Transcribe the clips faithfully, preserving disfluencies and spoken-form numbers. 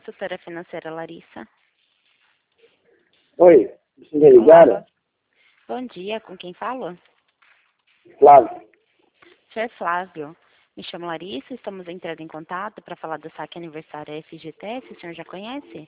consultora financeira Larissa. Oi, vocês me ligaram? Bom dia, com quem falo? Flávio. senhor Flávio, me chamo Larissa, estamos entrando em contato para falar do saque aniversário F G T S, o senhor já conhece?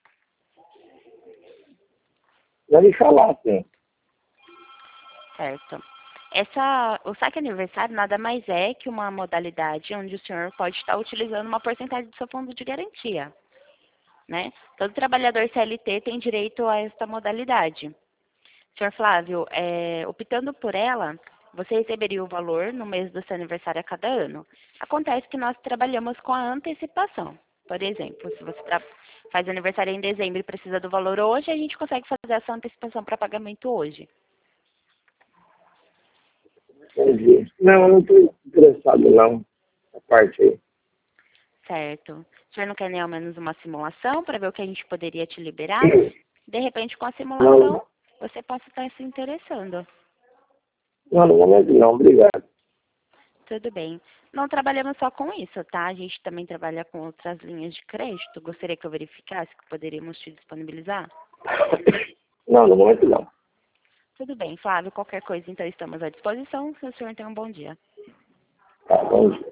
Já me falar, sim. Certo. Essa, o saque aniversário nada mais é que uma modalidade onde o senhor pode estar utilizando uma porcentagem do seu fundo de garantia, né? Todo trabalhador C L T tem direito a esta modalidade. senhor Flávio, é, optando por ela, você receberia o valor no mês do seu aniversário a cada ano. Acontece que nós trabalhamos com a antecipação. Por exemplo, se você tra- faz aniversário em dezembro e precisa do valor hoje, a gente consegue fazer essa antecipação para pagamento hoje. Entendi. Não, eu não estou interessado não, na parte aí. Certo. O senhor não quer nem ao menos uma simulação para ver o que a gente poderia te liberar? De repente, com a simulação, Não, você possa estar se interessando. não, no momento não, obrigado. Tudo bem. Não trabalhamos só com isso, tá? A gente também trabalha com outras linhas de crédito. Gostaria que eu verificasse que poderíamos te disponibilizar? Não, no momento não. Tudo bem, Flávio. Qualquer coisa, então, estamos à disposição. O senhor tenha um bom dia. Tá bom.